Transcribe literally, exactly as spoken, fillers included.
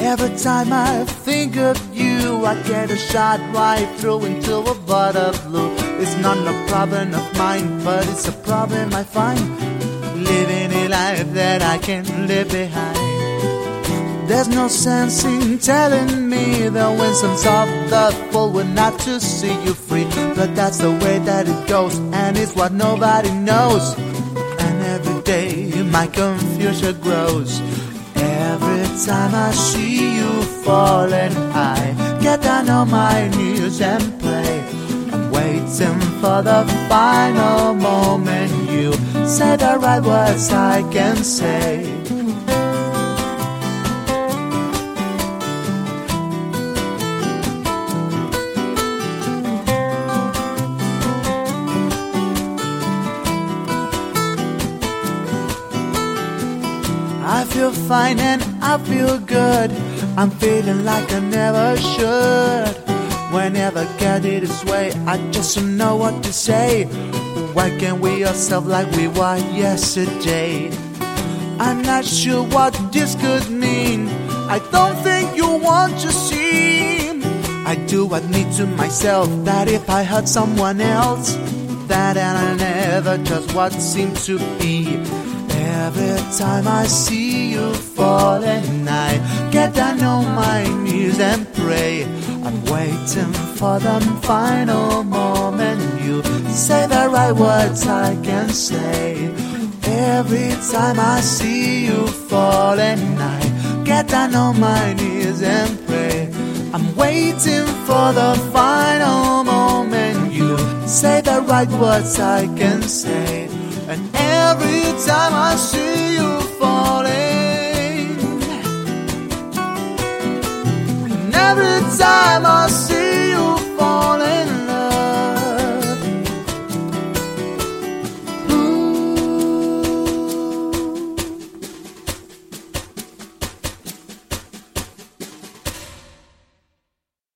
Every time I think of you, I get a shot right through into a bottle of blue. It's not a problem of mine, but it's a problem I find, living a life that I can't live behind. There's no sense in telling me the winds of the fall were not to see you free, but that's the way that it goes, and it's what nobody knows. And every day my confusion grows. Every time I see you falling, I get down on my knees and pray. I'm waiting for the final moment you say the right words I can say. I feel fine and I feel good. I'm feeling like I never should. Whenever I get it this way, I just don't know what to say. Why can't we ourselves like we were yesterday? I'm not sure what this could mean. I don't think you want to see. I do admit to myself that if I hurt someone else, that I'll never trust what seems to be. Every time I see you falling, I get down on my knees and pray. I'm waiting for the final moment you say the right words I can say. Every time I see you falling, I get down on my knees and pray. I'm waiting for the final moment you say the right words I can say. And every time I see you falling,